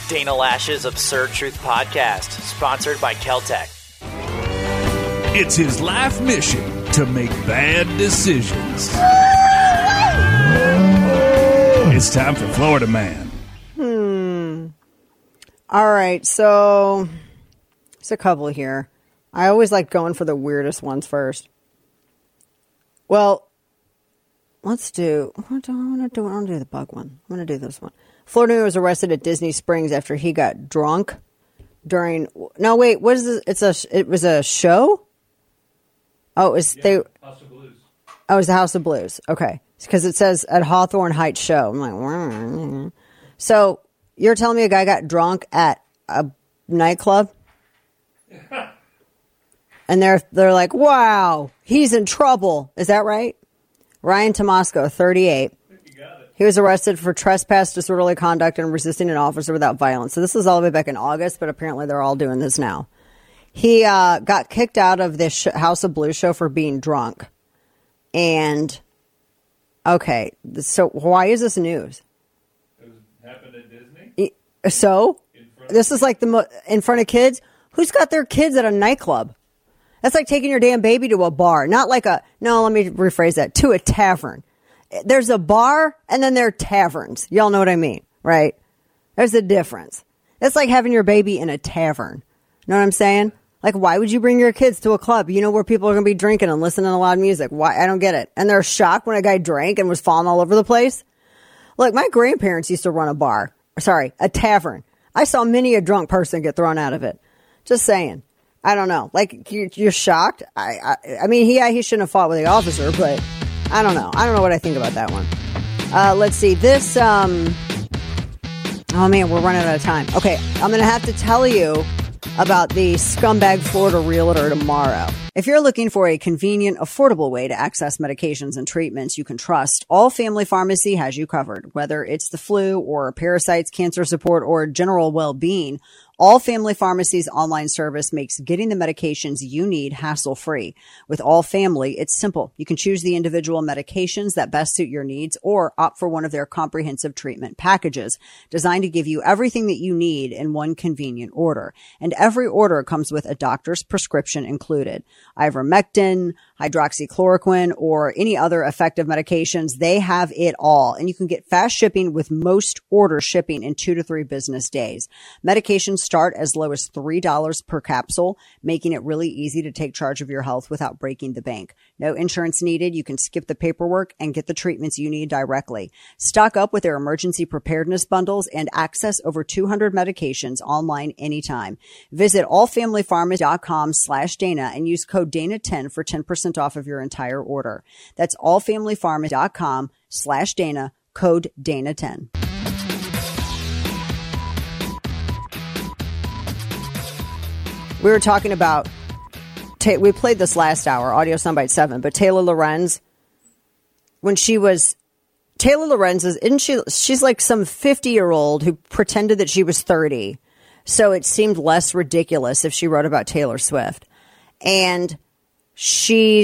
Dana Lash's Absurd Truth Podcast, sponsored by Keltec. It's his life mission to make bad decisions. It's time for Florida Man. All right, so there's a couple here. I always like going for the weirdest ones first. Well, let's do. I want to do the bug one. I'm going to do this one. Florida man was arrested at Disney Springs after he got drunk during. No, wait. What is this? It was a show. Oh, it was House of Blues. Oh, it was the House of Blues. Okay, because it says at Hawthorne Heights show. I'm like, so you're telling me a guy got drunk at a nightclub? And they're like, wow, he's in trouble. Is that right? Ryan Tomasco, 38. He was arrested for trespass, disorderly conduct, and resisting an officer without violence. So this is all the way back in August, but apparently they're all doing this now. He got kicked out of this House of Blues show for being drunk. And, okay, so why is this news? It happened at Disney? So? This is like in front of kids? Who's got their kids at a nightclub? That's like taking your damn baby to a bar. Not like let me rephrase that. To a tavern. There's a bar and then there are taverns. Y'all know what I mean, right? There's a difference. It's like having your baby in a tavern. Know what I'm saying? Like, why would you bring your kids to a club, where people are going to be drinking and listening to loud music? Why? I don't get it. And they're shocked when a guy drank and was falling all over the place. Look, my grandparents used to run a tavern. I saw many a drunk person get thrown out of it. Just saying. I don't know. Like, you're shocked? I mean, he shouldn't have fought with the officer, but I don't know. I don't know what I think about that one. Let's see. This, oh man, we're running out of time. Okay, I'm going to have to tell you about the Scumbag Florida Realtor tomorrow. If you're looking for a convenient, affordable way to access medications and treatments you can trust, All Family Pharmacy has you covered. Whether it's the flu or parasites, cancer support, or general well-being, All Family Pharmacy's online service makes getting the medications you need hassle-free. With All Family, it's simple. You can choose the individual medications that best suit your needs or opt for one of their comprehensive treatment packages designed to give you everything that you need in one convenient order. And every order comes with a doctor's prescription included. Ivermectin, hydroxychloroquine, or any other effective medications, they have it all. And you can get fast shipping with most order shipping in 2 to 3 business days. Medications start as low as $3 per capsule, making it really easy to take charge of your health without breaking the bank. No insurance needed. You can skip the paperwork and get the treatments you need directly. Stock up with their emergency preparedness bundles and access over 200 medications online anytime. Visit allfamilypharmacy.com/Dana and use code Dana10 for 10% off of your entire order. That's allfamilypharmacy.com/Dana, code Dana10. We were talking about, we played this last hour, Audio Soundbite 7, but Taylor Lorenz, Taylor Lorenz she's like some 50-year-old who pretended that she was 30. So it seemed less ridiculous if she wrote about Taylor Swift. And she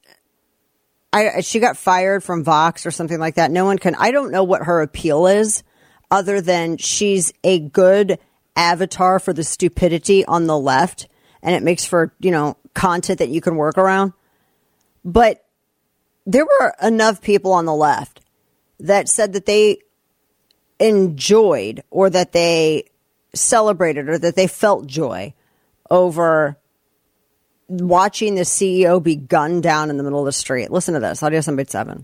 got fired from Vox or something like that. I don't know what her appeal is other than she's a good avatar for the stupidity on the left, and it makes for, content that you can work around. But there were enough people on the left that said that they enjoyed or that they celebrated or that they felt joy over watching the CEO be gunned down in the middle of the street. Listen to this. Audio Soundbite 7.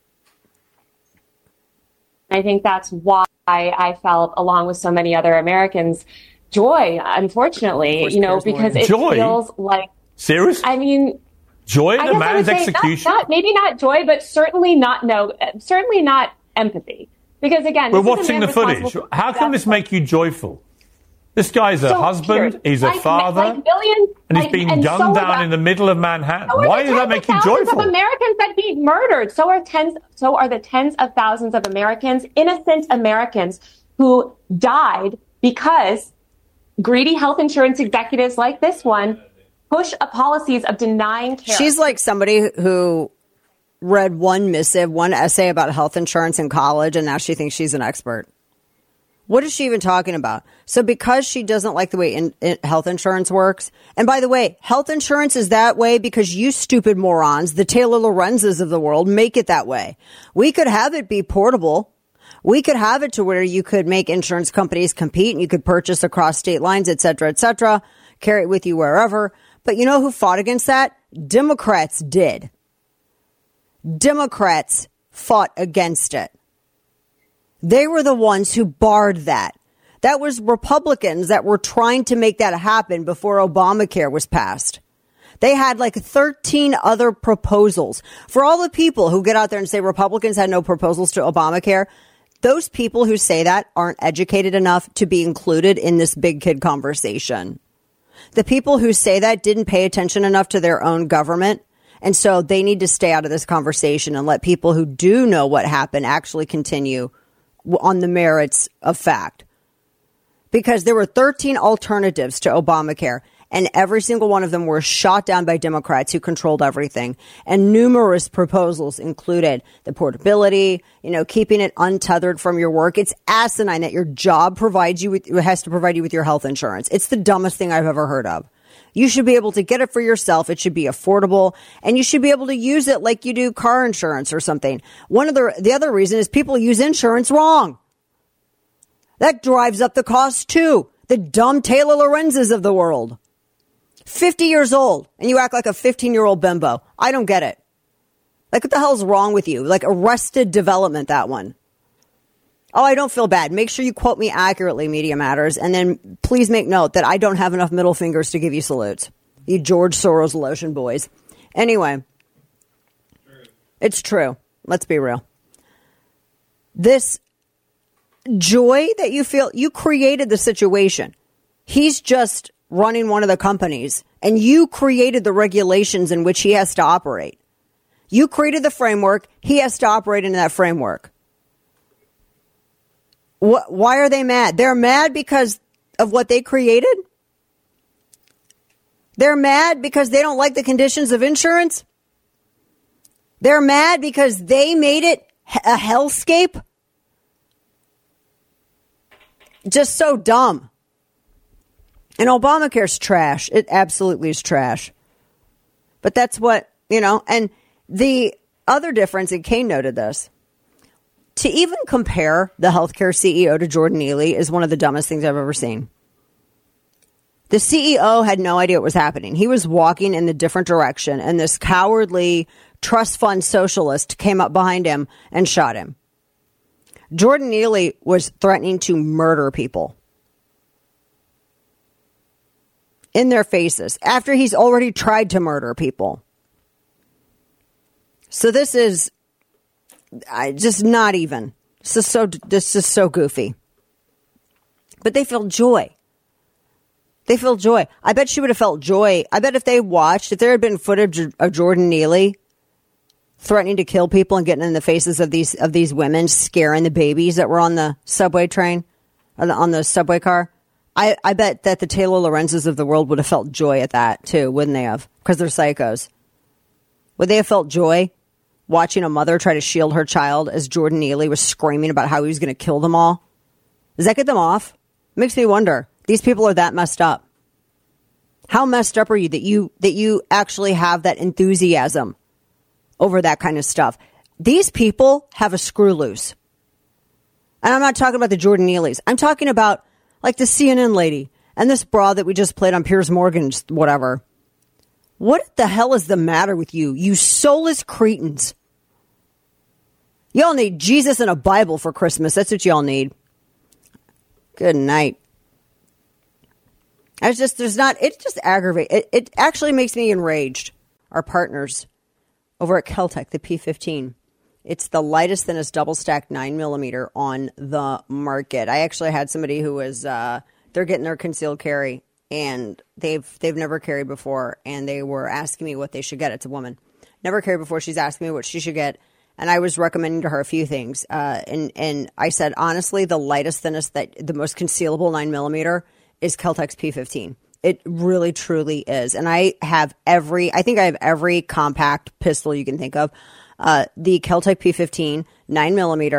I think that's why I felt, along with so many other Americans, joy, unfortunately, because it feels like... Seriously? I mean... Joy in a man's execution? Maybe not joy, but certainly not empathy. Because again... We're watching the footage. How can this make you joyful? This guy's a husband, he's a father, and he's being gunned down in the middle of Manhattan. Why does that make you joyful? Of Americans that be murdered. So are the tens of thousands of Americans, innocent Americans, who died because greedy health insurance executives like this one push policies of denying care. She's like somebody who read one essay about health insurance in college, and now she thinks she's an expert. What is she even talking about? So because she doesn't like the way health insurance works, and by the way, health insurance is that way because you stupid morons, the Taylor Lorenzes of the world, make it that way. We could have it be portable. We could have it to where you could make insurance companies compete and you could purchase across state lines, et cetera, carry it with you wherever. But you know who fought against that? Democrats did. Democrats fought against it. They were the ones who barred that. That was Republicans that were trying to make that happen before Obamacare was passed. They had like 13 other proposals. For all the people who get out there and say Republicans had no proposals to Obamacare, those people who say that aren't educated enough to be included in this big kid conversation. The people who say that didn't pay attention enough to their own government. And so they need to stay out of this conversation and let people who do know what happened actually continue on the merits of fact. Because there were 13 alternatives to Obamacare, and every single one of them were shot down by Democrats who controlled everything. And numerous proposals included the portability, keeping it untethered from your work. It's asinine that your job has to provide you with your health insurance. It's the dumbest thing I've ever heard of. You should be able to get it for yourself. It should be affordable, and you should be able to use it like you do car insurance or something. The other reason is people use insurance wrong. That drives up the cost too. The dumb Taylor Lorenzes of the world. 50 years old, and you act like a 15-year-old bimbo. I don't get it. Like, what the hell's wrong with you? Like Arrested Development, that one. Oh, I don't feel bad. Make sure you quote me accurately, Media Matters. And then please make note that I don't have enough middle fingers to give you salutes. You George Soros lotion boys. Anyway, it's true. Let's be real. This joy that you feel, you created the situation. He's just running one of the companies, and you created the regulations in which he has to operate. You created the framework. He has to operate in that framework. Why are they mad? They're mad because of what they created? They're mad because they don't like the conditions of insurance? They're mad because they made it a hellscape? Just so dumb. And Obamacare's trash. It absolutely is trash. But that's what, and the other difference, and Kane noted this, to even compare the healthcare CEO to Jordan Neely is one of the dumbest things I've ever seen. The CEO had no idea what was happening. He was walking in the different direction, and this cowardly trust fund socialist came up behind him and shot him. Jordan Neely was threatening to murder people in their faces after he's already tried to murder people. So this is just not even. This is so goofy. But they feel joy. They feel joy. I bet she would have felt joy. I bet if there had been footage of Jordan Neely threatening to kill people and getting in the faces of these women, scaring the babies that were on the subway train, on the subway car, I bet that the Taylor Lorenzes of the world would have felt joy at that too, wouldn't they have? Because they're psychos. Would they have felt joy watching a mother try to shield her child as Jordan Neely was screaming about how he was going to kill them all? Does that get them off? It makes me wonder. These people are that messed up. How messed up are you that you actually have that enthusiasm over that kind of stuff? These people have a screw loose. And I'm not talking about the Jordan Neelys. I'm talking about like the CNN lady and this broad that we just played on Piers Morgan, whatever. What the hell is the matter with you? You soulless cretins. Y'all need Jesus and a Bible for Christmas. That's what y'all need. Good night. It just aggravates. It actually makes me enraged. Our partners over at Keltec, the P15. It's the lightest, thinnest double stacked 9mm on the market. I actually had somebody who was, they're getting their concealed carry and they've never carried before. And they were asking me what they should get. It's a woman. Never carried before. She's asking me what she should get. And I was recommending to her a few things. And I said, honestly, the lightest, thinnest, the most concealable 9mm is Keltec's P15. It really, truly is. And I have every compact pistol you can think of. The Keltec P15 9mm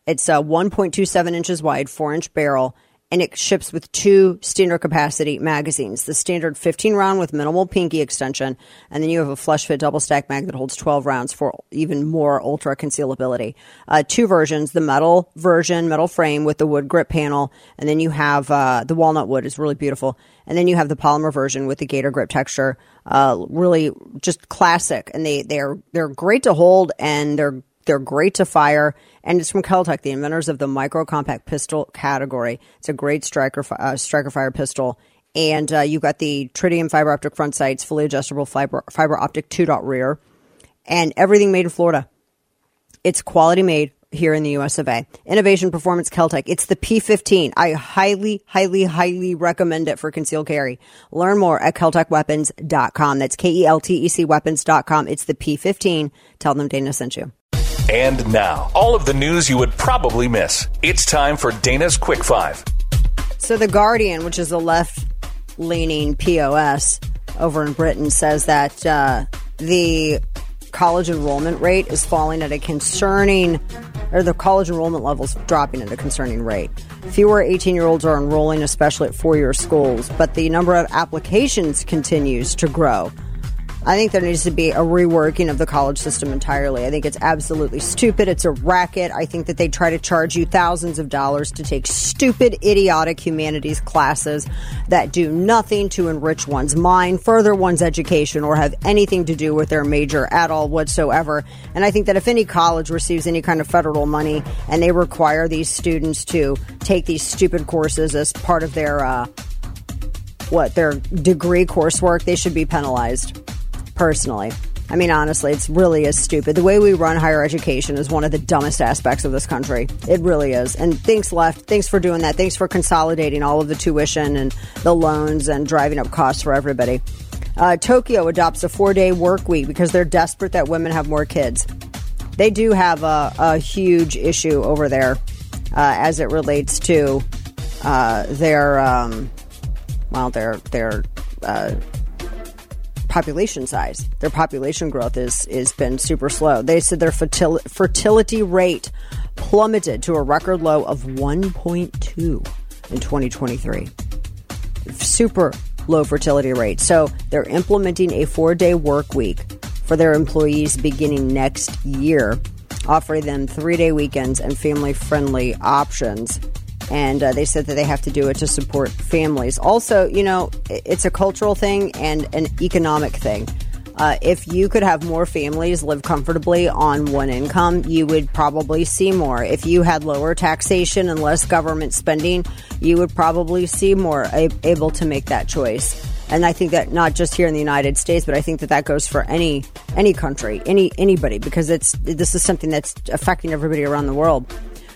It's 1.27 inches wide, 4-inch barrel, and it ships with 2 standard capacity magazines. The standard 15 round with minimal pinky extension, and then you have a flush fit double stack mag that holds 12 rounds for even more ultra concealability. 2 versions, the metal version, metal frame with the wood grip panel, and then you have the walnut wood is really beautiful. And then you have the polymer version with the gator grip texture, really just classic. And they're great to hold, and they're great to fire, and it's from Keltec, the inventors of the micro compact pistol category. It's a great striker fire pistol, and you've got the tritium fiber optic front sights, fully adjustable fiber optic 2-dot rear, and everything made in Florida. It's quality made here in the US of A. Innovation Performance Keltec. It's the P15. I highly, highly, highly recommend it for concealed carry. Learn more at KeltecWeapons.com. That's KELTEC weapons.com. It's the P15. Tell them Dana sent you. And now, all of the news you would probably miss. It's time for Dana's Quick 5. So The Guardian, which is a left-leaning POS over in Britain, says that the college enrollment rate is falling at a concerning, or the college enrollment level's dropping at a concerning rate. Fewer 18-year-olds are enrolling, especially at four-year schools, but the number of applications continues to grow. I think there needs to be a reworking of the college system entirely. I think it's absolutely stupid. It's a racket. I think that they try to charge you thousands of dollars to take stupid, idiotic humanities classes that do nothing to enrich one's mind, further one's education, or have anything to do with their major at all whatsoever. And I think that if any college receives any kind of federal money and they require these students to take these stupid courses as part of their degree coursework, they should be penalized. Personally, I mean, honestly, it's really is stupid. The way we run higher education is one of the dumbest aspects of this country. It really is. And thanks, left. Thanks for doing that. Thanks for consolidating all of the tuition and the loans and driving up costs for everybody. Tokyo adopts a 4-day work week because they're desperate that women have more kids. They do have a huge issue over there as it relates to their population size. Their population growth is been super slow. They said their fertility rate plummeted to a record low of 1.2 in 2023. Super low fertility rate. So they're implementing a 4-day work week for their employees beginning next year, offering them 3-day weekends and family-friendly options. And they said that they have to do it to support families. Also, you know, it's a cultural thing and an economic thing. If you could have more families live comfortably on one income, you would probably see more. If you had lower taxation and less government spending, you would probably see more able to make that choice. And I think that not just here in the United States, but I think that goes for any country, anybody, because this is something that's affecting everybody around the world.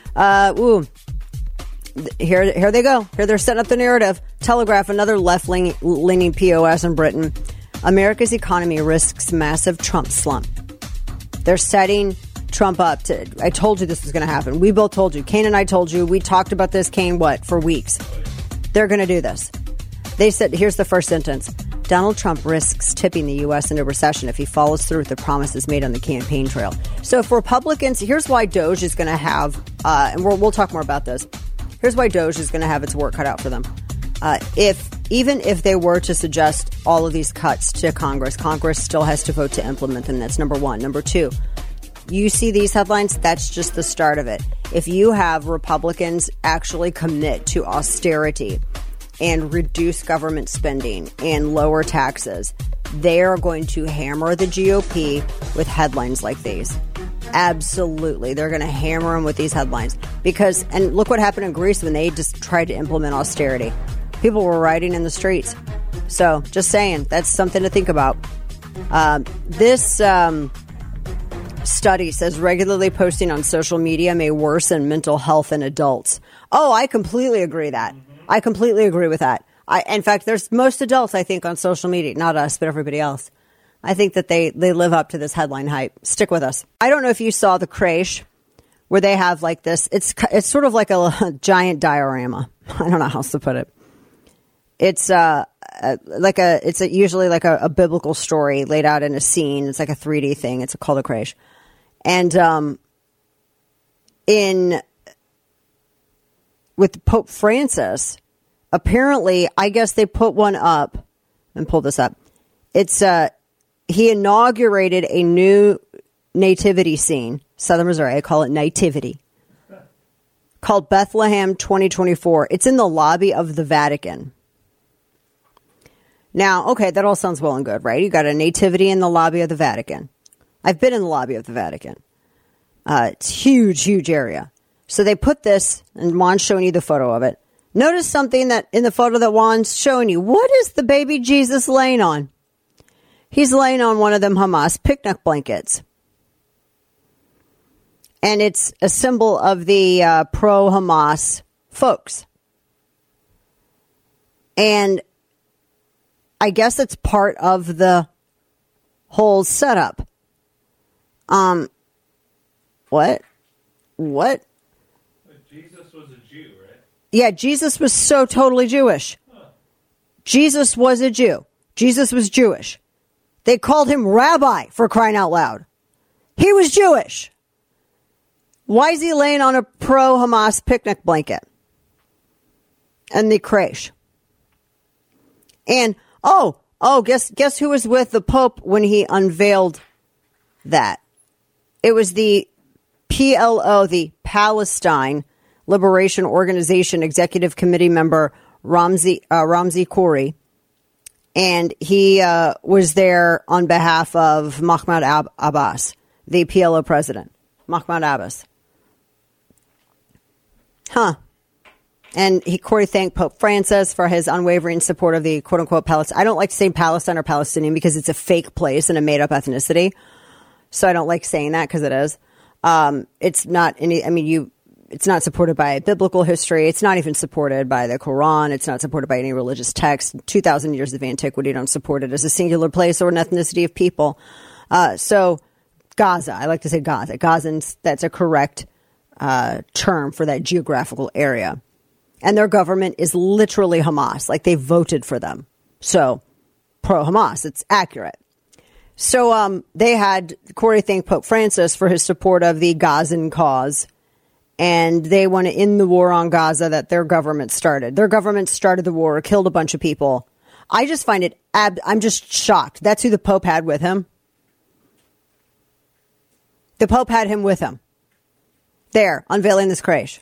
Here they go. Here they're setting up the narrative. Telegraph, another left-leaning POS in Britain. America's economy risks massive Trump slump. They're setting Trump up to... I told you this was going to happen. We both told you. Kane and I told you. We talked about this, Kane, for weeks. They're going to do this. They said, here's the first sentence. Donald Trump risks tipping the U.S. into recession if he follows through with the promises made on the campaign trail. So for Republicans, here's why Doge is going to have... and we'll talk more about this. Here's why Doge is going to have its work cut out for them. Even if they were to suggest all of these cuts to Congress still has to vote to implement them. That's number one. Number two, you see these headlines, that's just the start of it. If you have Republicans actually commit to austerity and reduce government spending and lower taxes, they are going to hammer the GOP with headlines like these. Absolutely. They're going to hammer them with these headlines because, and look what happened in Greece when they just tried to implement austerity. People were rioting in the streets. So just saying, that's something to think about. This study says regularly posting on social media may worsen mental health in adults. Oh, I completely agree that. I completely agree with that. In fact, there's most adults, I think, on social media, not us, but everybody else. I think that they live up to this headline hype. Stick with us. I don't know if you saw the creche where they have like this. It's sort of like a giant diorama. I don't know how else to put it. It's usually like a biblical story laid out in a scene. It's like a 3D thing. It's called a creche. And in with Pope Francis. Apparently, I guess they put one up and pull this up. It's he inaugurated a new nativity scene, Southern Missouri. I call it Nativity, called Bethlehem 2024. It's in the lobby of the Vatican. Now, okay, that all sounds well and good, right? You got a nativity in the lobby of the Vatican. I've been in the lobby of the Vatican. It's huge, huge area. So they put this, and Juan's showing you the photo of it. Notice something that in the photo that Juan's showing you. What is the baby Jesus laying on? He's laying on one of them Hamas picnic blankets. And it's a symbol of the pro-Hamas folks. And I guess it's part of the whole setup. What? Jesus was a Jew, right? Yeah, Jesus was so totally Jewish. Jesus was a Jew. Jesus was Jewish. They called him rabbi, for crying out loud. He was Jewish. Why is he laying on a pro-Hamas picnic blanket? And the creche. And, guess who was with the Pope when he unveiled that? It was the PLO, the Palestine Liberation Organization Executive Committee member Ramzi Khoury. And he was there on behalf of Mahmoud Abbas, the PLO president. Mahmoud Abbas. And Khoury thanked Pope Francis for his unwavering support of the quote-unquote Palestine. I don't like saying Palestine or Palestinian because it's a fake place and a made-up ethnicity. So I don't like saying that because it is. It's not it's not supported by biblical history. It's not even supported by the Quran. It's not supported by any religious text. 2,000 years of antiquity don't support it as a singular place or an ethnicity of people. So Gaza, I like to say Gaza. Gazans, that's a correct term for that geographical area. And their government is literally Hamas, like they voted for them. So pro-Hamas, it's accurate. So they had Khoury thank Pope Francis for his support of the Gazan cause. And they want to end the war on Gaza that their government started. Their government started the war, killed a bunch of people. I just find it, I'm just shocked. That's who the Pope had with him. The Pope had him with him. There, unveiling this creche.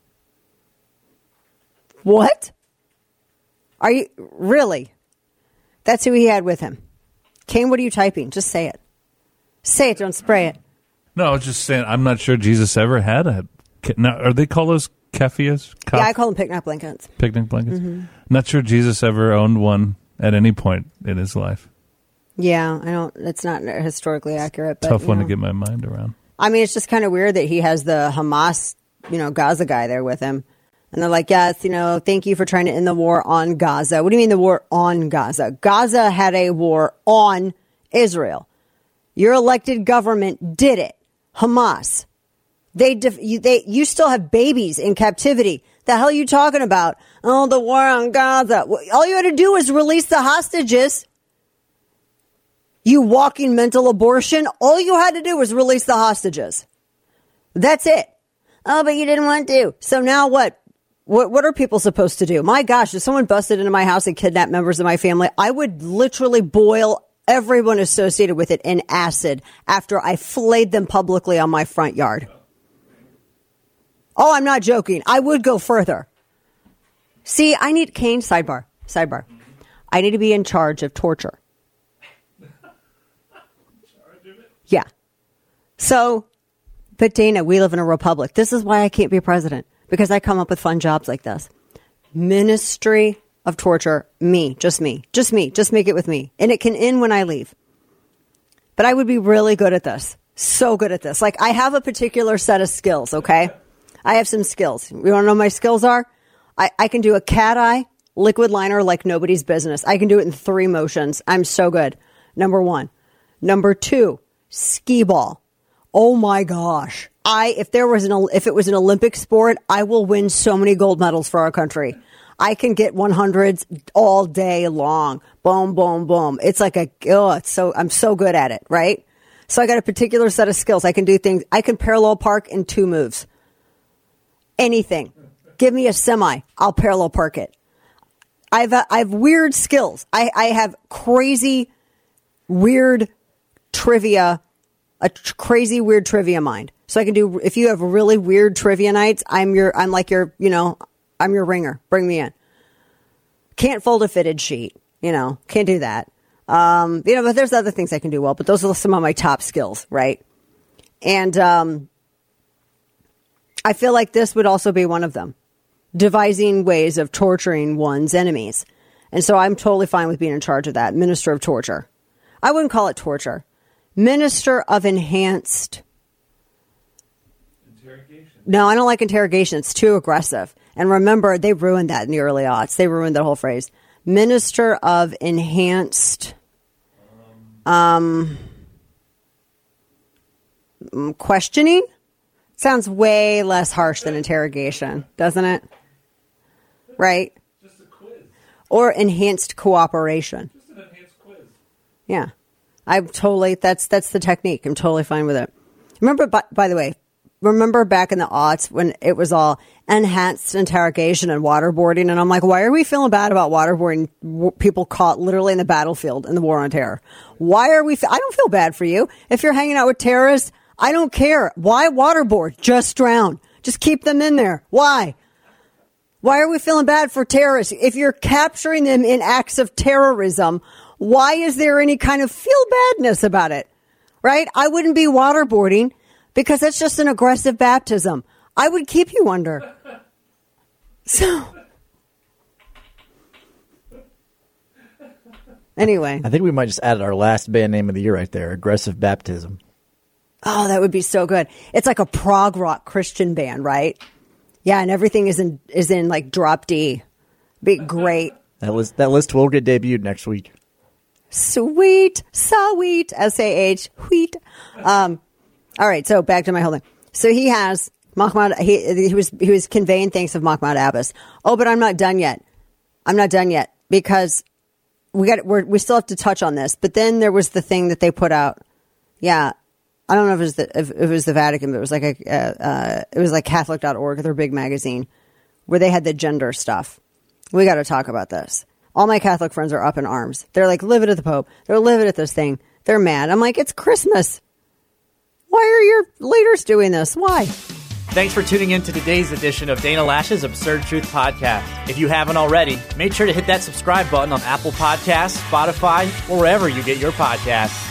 What? Are you, really? That's who he had with him. Kane, what are you typing? Just say it. Say it, don't spray it. No, I was just saying, I'm not sure Jesus ever had a... Now, are they called those kefias? Yeah, I call them picnic blankets. Picnic blankets? Mm-hmm. Not sure Jesus ever owned one at any point in his life. Yeah, I don't... It's not historically accurate. But, tough one to get my mind around. I mean, it's just kind of weird that he has the Hamas, Gaza guy there with him. And they're like, yes, thank you for trying to end the war on Gaza. What do you mean the war on Gaza? Gaza had a war on Israel. Your elected government did it. Hamas. You still have babies in captivity. The hell are you talking about? Oh, the war on Gaza. All you had to do was release the hostages. You walking mental abortion. All you had to do was release the hostages. That's it. Oh, but you didn't want to. So now what? What are people supposed to do? My gosh, if someone busted into my house and kidnapped members of my family, I would literally boil everyone associated with it in acid after I flayed them publicly on my front yard. Oh, I'm not joking. I would go further. See, I need Kane, sidebar. I need to be in charge of torture. Yeah. So, but Dana, we live in a republic. This is why I can't be president. Because I come up with fun jobs like this. Ministry of torture. Just me. Just make it with me. And it can end when I leave. But I would be really good at this. So good at this. Like, I have a particular set of skills, okay? I have some skills. You want to know what my skills are? I can do a cat eye liquid liner like nobody's business. I can do it in 3 motions. I'm so good. Number 1. Number 2, skee ball. Oh my gosh. If it was an Olympic sport, I will win so many gold medals for our country. I can get 100s all day long. Boom, boom, boom. It's like I'm so good at it, right? So I got a particular set of skills. I can do things. I can parallel park in 2 moves. Anything. Give me a semi. I'll parallel park it. I have weird skills. I have crazy, weird trivia, crazy weird trivia mind. So I can do, if you have really weird trivia nights, I'm your ringer. Bring me in. Can't fold a fitted sheet. Can't do that. But there's other things I can do well, but those are some of my top skills, right? And I feel like this would also be one of them. Devising ways of torturing one's enemies. And so I'm totally fine with being in charge of that. Minister of torture. I wouldn't call it torture. Minister of enhanced interrogation. No, I don't like interrogation. It's too aggressive. And remember, they ruined that in the early aughts. They ruined that whole phrase. Minister of enhanced questioning. Sounds way less harsh than interrogation, doesn't it? Right? Just a quiz. Or enhanced cooperation. Just an enhanced quiz. Yeah. That's the technique. I'm totally fine with it. Remember, by the way, back in the aughts when it was all enhanced interrogation and waterboarding, and I'm like, why are we feeling bad about waterboarding people caught literally in the battlefield in the war on terror? Why are we? I don't feel bad for you. If you're hanging out with terrorists, I don't care. Why waterboard? Just drown. Just keep them in there. Why? Why are we feeling bad for terrorists? If you're capturing them in acts of terrorism, why is there any kind of feel badness about it? Right? I wouldn't be waterboarding because that's just an aggressive baptism. I would keep you under. So, anyway. I think we might just add our last band name of the year right there, Aggressive Baptism. Oh, that would be so good. It's like a prog rock Christian band, right? Yeah, and everything is in like drop D. Be great. That list will get debuted next week. Sweet, S-A-H, wheat. All right, so back to my whole thing. So he has Mahmoud. He was conveying thanks of Mahmoud Abbas. Oh, but I'm not done yet. Because we still have to touch on this. But then there was the thing that they put out. Yeah. I don't know if it was the Vatican, but it was like it was like Catholic.org, their big magazine, where they had the gender stuff. We got to talk about this. All my Catholic friends are up in arms. They're like livid at the Pope. They're livid at this thing. They're mad. I'm like, it's Christmas. Why are your leaders doing this? Why? Thanks for tuning in to today's edition of Dana Lash's Absurd Truth Podcast. If you haven't already, make sure to hit that subscribe button on Apple Podcasts, Spotify, or wherever you get your podcasts.